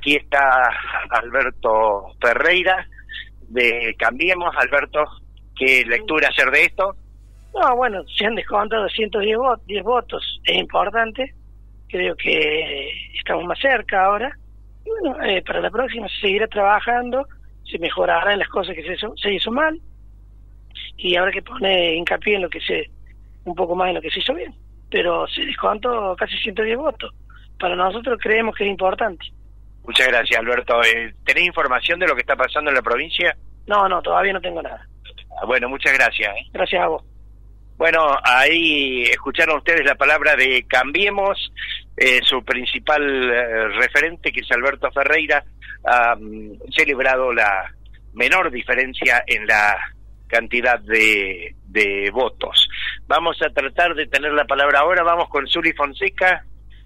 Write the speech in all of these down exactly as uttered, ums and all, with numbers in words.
Aquí está Alberto Ferreira de Cambiemos. Alberto, ¿qué lectura hacer de esto? No, bueno, se han descontado ciento diez votos, es importante, creo que estamos más cerca ahora, y bueno, eh, para la próxima se seguirá trabajando, se mejorarán las cosas que se hizo, se hizo mal, y habrá que poner hincapié en lo que se, un poco más en lo que se hizo bien, pero se descontó casi ciento diez votos, para nosotros creemos que es importante. Muchas gracias, Alberto. Eh, ¿Tenés información de lo que está pasando en la provincia? No, no, todavía no tengo nada. Bueno, muchas gracias. ¿eh? Gracias a vos. Bueno, ahí escucharon ustedes la palabra de Cambiemos, eh, su principal eh, referente, que es Alberto Ferreira, ha um, celebrado la menor diferencia en la cantidad de, de votos. Vamos a tratar de tener la palabra ahora, vamos con Zuli Fonseca,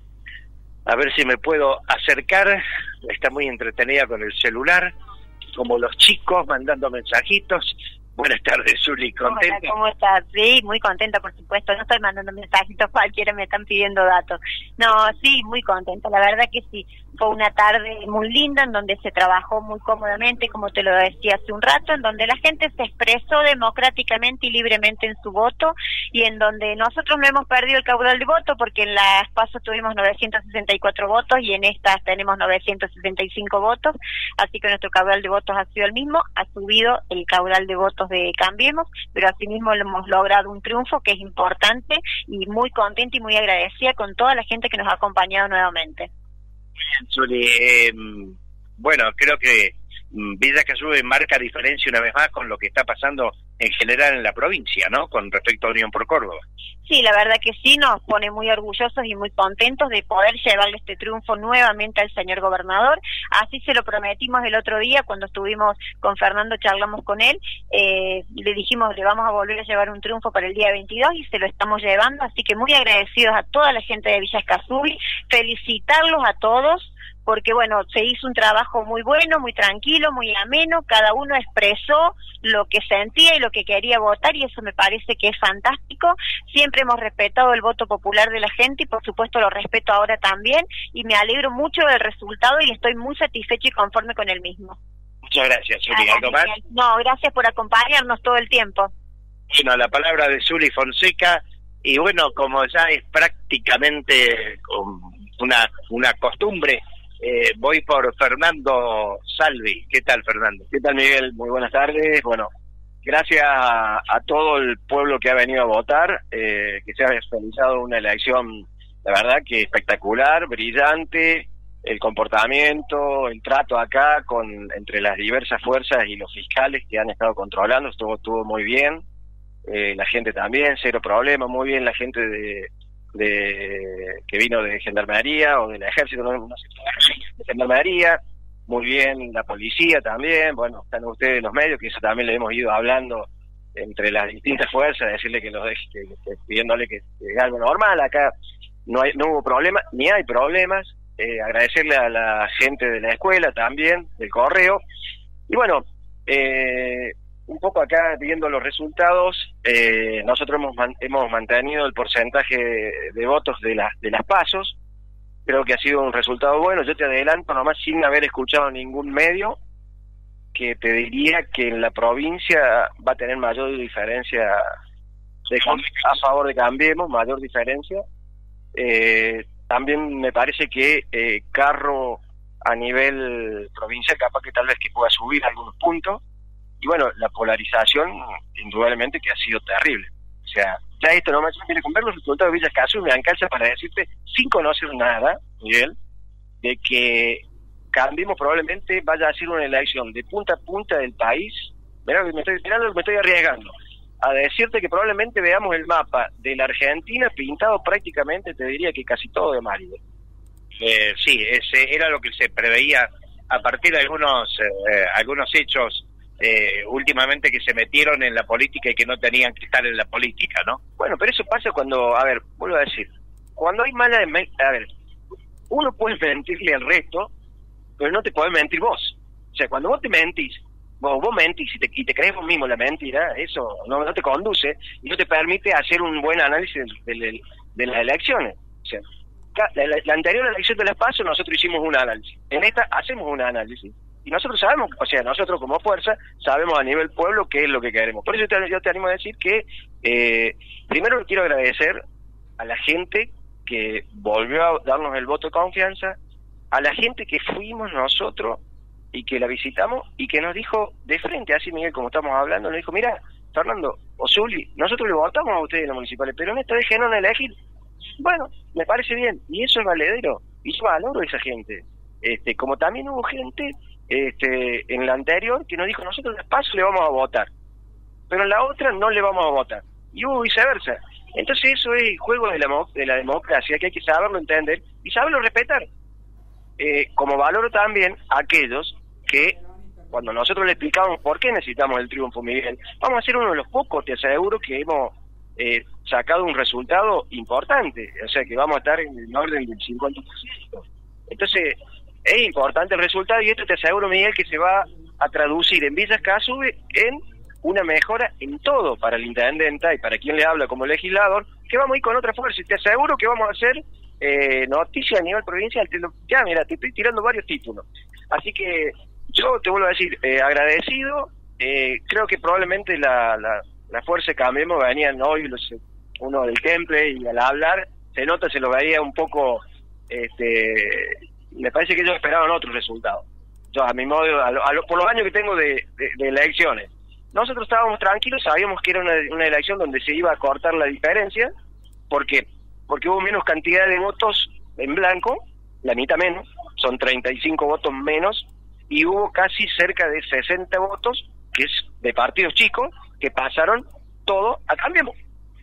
a ver si me puedo acercar, está muy entretenida con el celular, como los chicos, mandando mensajitos. Buenas tardes, Zuli, ¿contenta? Hola, ¿cómo estás? Sí, muy contenta, por supuesto. No estoy mandando mensajitos cualquiera, me están pidiendo datos. No, sí, muy contenta. La verdad que sí, fue una tarde muy linda en donde se trabajó muy cómodamente, como te lo decía hace un rato, en donde la gente se expresó democráticamente y libremente en su voto, y en donde nosotros no hemos perdido el caudal de voto, porque en las pasos tuvimos novecientos sesenta y cuatro votos y en estas tenemos novecientos sesenta y cinco votos, así que nuestro caudal de votos ha sido el mismo, ha subido el caudal de votos de Cambiemos, pero asimismo hemos logrado un triunfo que es importante, y muy contenta y muy agradecida con toda la gente que nos ha acompañado nuevamente. Muy bien, Zuli. Eh, bueno, creo que Villa Gesell marca diferencia una vez más con lo que está pasando en general en la provincia, ¿no? Con respecto a Unión por Córdoba. Sí, la verdad que sí, nos pone muy orgullosos y muy contentos de poder llevarle este triunfo nuevamente al señor gobernador. Así se lo prometimos el otro día cuando estuvimos con Fernando, charlamos con él, eh, le dijimos le vamos a volver a llevar un triunfo para el día veintidós y se lo estamos llevando, así que muy agradecidos a toda la gente de Villa Gesell, felicitarlos a todos, porque bueno, se hizo un trabajo muy bueno, muy tranquilo, muy ameno, cada uno expresó lo que sentía y lo que quería votar, y eso me parece que es fantástico. Siempre hemos respetado el voto popular de la gente y por supuesto lo respeto ahora también, y me alegro mucho del resultado y estoy muy satisfecha y conforme con el mismo. Muchas gracias, Zuli. ¿Algo más? No, gracias por acompañarnos todo el tiempo. Bueno, la palabra de Zuli Fonseca, y bueno, como ya es prácticamente una, una costumbre, Eh, voy por Fernando Salvi. ¿Qué tal, Fernando? ¿Qué tal, Miguel? Muy buenas tardes. Bueno, gracias a, a todo el pueblo que ha venido a votar, eh, que se ha realizado una elección, la verdad que espectacular, brillante, el comportamiento, el trato acá con entre las diversas fuerzas y los fiscales que han estado controlando, estuvo, estuvo muy bien, eh, la gente también, cero problema, muy bien la gente de... de que vino de Gendarmería o del Ejército, no, no sé, de Gendarmería, muy bien la policía también, bueno, están ustedes los medios, que eso también le hemos ido hablando entre las distintas fuerzas, decirle que los deje, que, que, pidiéndole que, que es algo normal, acá no hay, no hubo problema, ni hay problemas, eh, agradecerle a la gente de la escuela también, del correo, y bueno, eh, un poco acá viendo los resultados, eh, nosotros hemos man, hemos mantenido el porcentaje de votos de las de las pasos, creo que ha sido un resultado bueno. Yo te adelanto nomás, sin haber escuchado ningún medio, que te diría que en la provincia va a tener mayor diferencia de, a favor de Cambiemos, mayor diferencia. Eh, también me parece que eh, Carro a nivel provincial capaz que tal vez que pueda subir algunos puntos. Y bueno, la polarización, indudablemente que ha sido terrible. O sea, ya esto no me viene con ver los resultados de Villa Gesell, me alcanza para decirte, sin conocer nada, Miguel, de que Cambiemos probablemente vaya a ser una elección de punta a punta del país. Mirá, me estoy, mirá lo que me estoy arriesgando. A decirte que probablemente veamos el mapa de la Argentina pintado prácticamente, te diría que casi todo de amarillo. Eh, sí, ese era lo que se preveía a partir de algunos, eh, algunos hechos Eh, últimamente que se metieron en la política y que no tenían que estar en la política, ¿no? Bueno, pero eso pasa cuando, a ver, vuelvo a decir, cuando hay mala... A ver, uno puede mentirle al resto, pero no te podés mentir vos. O sea, cuando vos te mentís, vos, vos mentís y te, y te crees vos mismo la mentira, eso no, no te conduce y no te permite hacer un buen análisis de, de, de las elecciones. O sea, la, la, la anterior elección de las PASO nosotros hicimos un análisis. En esta hacemos un análisis. Y nosotros sabemos, o sea, nosotros como fuerza sabemos a nivel pueblo qué es lo que queremos. Por eso te, yo te animo a decir que, eh, primero quiero agradecer a la gente que volvió a darnos el voto de confianza, a la gente que fuimos nosotros y que la visitamos y que nos dijo de frente, así Miguel, como estamos hablando, nos dijo, mira, Fernando o Zuli, nosotros le votamos a ustedes en las municipales, pero en esta vez no elegir. Bueno, me parece bien, y eso es valedero, y yo valoro a esa gente. Este, como también hubo gente este, en la anterior que nos dijo, nosotros en PASO le vamos a votar, pero en la otra no le vamos a votar, y hubo viceversa. Entonces eso es el juego de la, de la democracia, que hay que saberlo entender y saberlo respetar. Eh, como valoro también a aquellos que, cuando nosotros le explicamos por qué necesitamos el triunfo, Miguel, vamos a ser uno de los pocos, te aseguro, que hemos eh, sacado un resultado importante, o sea que vamos a estar en el orden del cincuenta por ciento. Entonces, es importante el resultado, y esto te aseguro, Miguel, que se va a traducir en Villa Escazú en una mejora en todo para el intendente y para quien le habla como legislador, que vamos a ir con otra fuerza, y te aseguro que vamos a hacer eh, noticia a nivel provincial. Te lo, ya, mira, te estoy tirando varios títulos. Así que yo te vuelvo a decir, eh, agradecido, eh, creo que probablemente la, la, la fuerza Cambiemos venían hoy, los, uno del Temple, y al hablar, se nota, se lo veía un poco, este, me parece que ellos esperaban otro resultado. Yo, a mi modo, a lo, a lo, por los años que tengo de, de, de elecciones, nosotros estábamos tranquilos, sabíamos que era una, una elección donde se iba a cortar la diferencia, porque porque hubo menos cantidad de votos en blanco, la mitad menos, son treinta y cinco votos menos, y hubo casi cerca de sesenta votos, que es de partidos chicos, que pasaron todo a Cambiemos.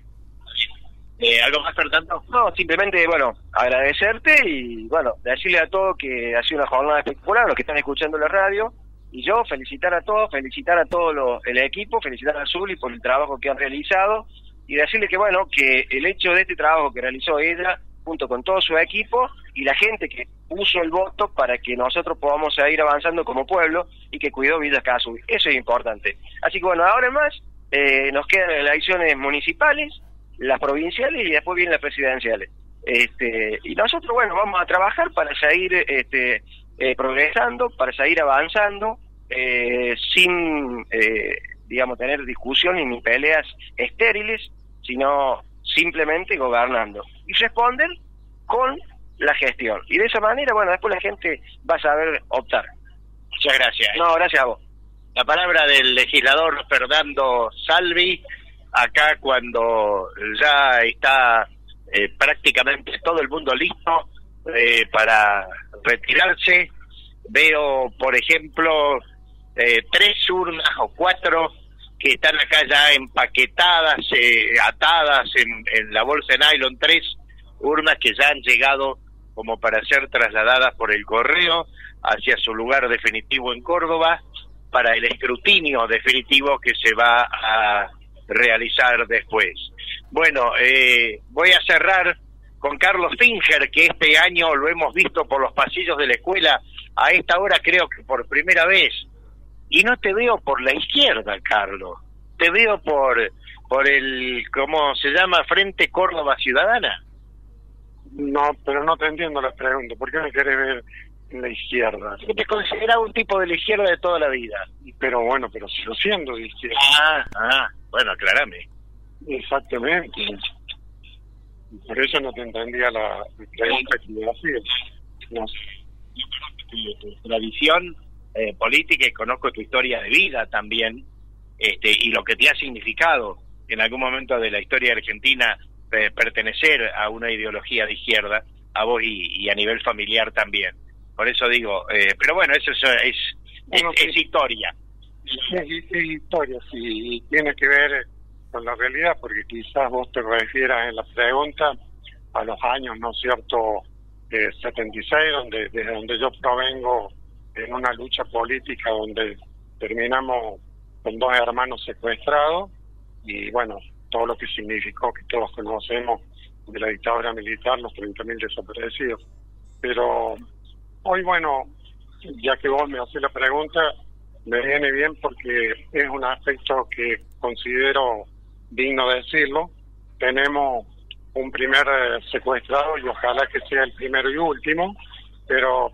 Eh, ¿Algo más, Fernando? No, simplemente, bueno, agradecerte y, bueno, decirle a todos que ha sido una jornada espectacular, los que están escuchando la radio, y yo felicitar a todos, felicitar a todo lo, el equipo, felicitar a Zuli por el trabajo que han realizado, y decirle que, bueno, que el hecho de este trabajo que realizó ella, junto con todo su equipo, y la gente que puso el voto para que nosotros podamos seguir avanzando como pueblo, y que cuidó Villa Escazú, eso es importante. Así que, bueno, ahora más, eh, nos quedan las elecciones municipales, las provinciales, y después vienen las presidenciales. Este, y nosotros, bueno, vamos a trabajar para seguir este, eh, progresando, para seguir avanzando, eh, sin, eh, digamos, tener discusiones ni peleas estériles, sino simplemente gobernando y responder con la gestión. Y de esa manera, bueno, después la gente va a saber optar. Muchas gracias. No, gracias a vos. La palabra del legislador Fernando Salvi, acá cuando ya está eh, prácticamente todo el mundo listo eh, para retirarse. Veo, por ejemplo, eh, tres urnas o cuatro que están acá ya empaquetadas, eh, atadas en, en la bolsa de nylon, tres urnas que ya han llegado como para ser trasladadas por el correo hacia su lugar definitivo en Córdoba, para el escrutinio definitivo que se va a realizar después. Bueno, eh, voy a cerrar con Carlos Finger, que este año lo hemos visto por los pasillos de la escuela, a esta hora creo que por primera vez. Y no te veo por la izquierda, Carlos. Te veo por por el, ¿cómo se llama? Frente Córdoba Ciudadana. No, pero no te entiendo la pregunta. ¿Por qué me querés ver en la izquierda? Porque te consideraba un tipo de la izquierda de toda la vida. Pero bueno, pero sigo siendo de izquierda. Ah, ah, bueno, aclárame. Exactamente. Por eso no te entendía la pregunta que me hacías. No sé. Yo conozco tu, tu tradición eh, política y conozco tu historia de vida también, este, y lo que te ha significado en algún momento de la historia argentina eh, pertenecer a una ideología de izquierda, a vos y, y a nivel familiar también. Por eso digo, eh, pero bueno, eso es, es, bueno, es, es historia. Es, es historia, sí, y tiene que ver con la realidad, porque quizás vos te refieras en la pregunta a los años, ¿no es cierto?, de setenta y seis, donde, desde donde yo provengo, en una lucha política donde terminamos con dos hermanos secuestrados, y bueno, todo lo que significó, que todos conocemos, de la dictadura militar, los treinta mil desaparecidos. Pero hoy, bueno, ya que vos me haces la pregunta, me viene bien porque es un aspecto que considero digno de decirlo. Tenemos un primer eh, secuestrado y ojalá que sea el primero y último, pero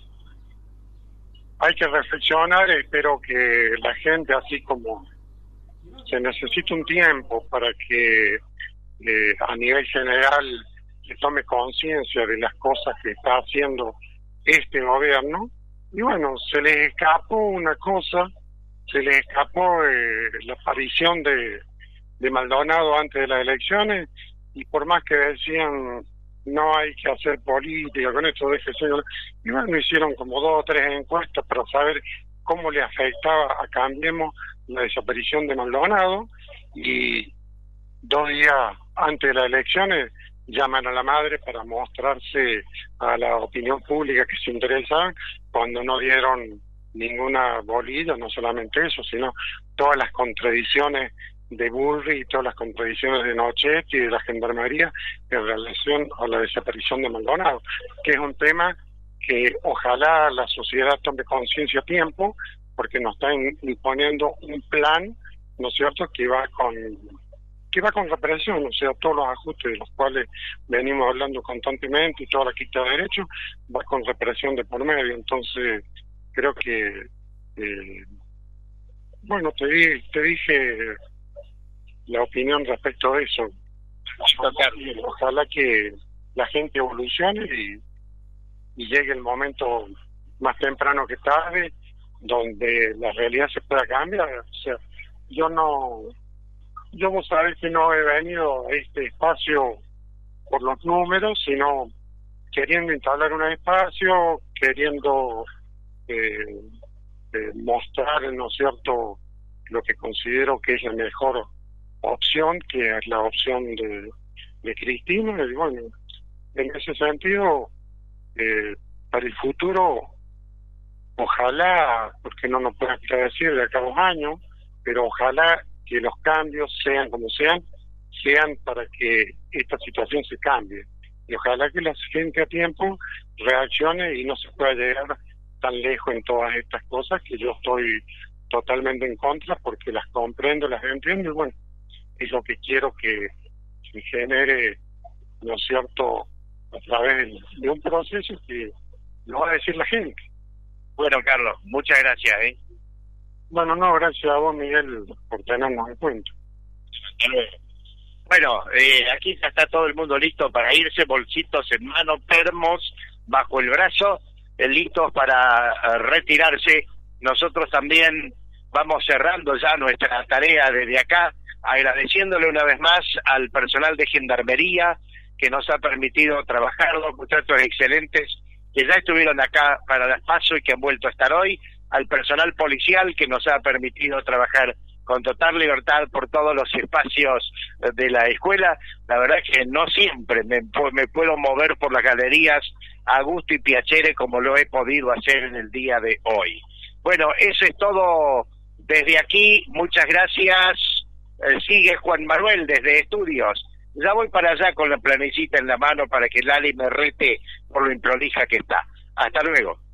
hay que reflexionar. Espero que la gente, así como se necesita un tiempo para que eh, a nivel general se tome conciencia de las cosas que está haciendo este gobierno, y bueno, se les escapó una cosa, se les escapó eh, la aparición de, de Maldonado antes de las elecciones, y por más que decían no hay que hacer política con esto, déjese, y bueno, hicieron como dos o tres encuestas para saber cómo le afectaba a Cambiemos la desaparición de Maldonado, y dos días antes de las elecciones llaman a la madre para mostrarse a la opinión pública que se interesaban, cuando no dieron ninguna bolilla, no solamente eso, sino todas las contradicciones de Burri y todas las contradicciones de Nochetti y de la Gendarmería en relación a la desaparición de Maldonado, que es un tema que ojalá la sociedad tome conciencia a tiempo, porque nos están imponiendo un plan, ¿no es cierto?, que va con que va con represión, o sea, todos los ajustes de los cuales venimos hablando constantemente y toda la quita de derechos, va con represión de por medio. Entonces, creo que, eh, bueno, te, di, te dije la opinión respecto a eso. Ojalá que la gente evolucione y, y llegue el momento más temprano que tarde, donde la realidad se pueda cambiar. O sea, yo no... Yo vos sabés que no he venido a este espacio por los números, sino queriendo instalar un espacio, queriendo eh, eh, mostrar, ¿no es cierto?, lo que considero que es la mejor opción, que es la opción de, de Cristina. Y bueno, en ese sentido, eh, para el futuro, ojalá, porque no nos pueden predecir de acá a dos años, pero ojalá que los cambios, sean como sean, sean para que esta situación se cambie. Y ojalá que la gente a tiempo reaccione y no se pueda llegar tan lejos en todas estas cosas, que yo estoy totalmente en contra, porque las comprendo, las entiendo, y bueno, es lo que quiero que se genere, ¿no es cierto?, a través de un proceso que lo va a decir la gente. Bueno, Carlos, muchas gracias, ¿eh? Bueno, no, gracias a vos, Miguel, por tenernos en cuenta. Bueno, eh, aquí ya está todo el mundo listo para irse, bolsitos en mano, termos bajo el brazo, eh, listos para eh, retirarse. Nosotros también vamos cerrando ya nuestra tarea desde acá, agradeciéndole una vez más al personal de Gendarmería que nos ha permitido trabajar, dos muchachos excelentes que ya estuvieron acá para las PASO y que han vuelto a estar hoy, al personal policial que nos ha permitido trabajar con total libertad por todos los espacios de la escuela. La verdad es que no siempre me, me puedo mover por las galerías a gusto y piacere como lo he podido hacer en el día de hoy. Bueno, eso es todo desde aquí. Muchas gracias. Eh, sigue Juan Manuel desde Estudios. Ya voy para allá con la planecita en la mano para que Lali me rete por lo improlija que está. Hasta luego.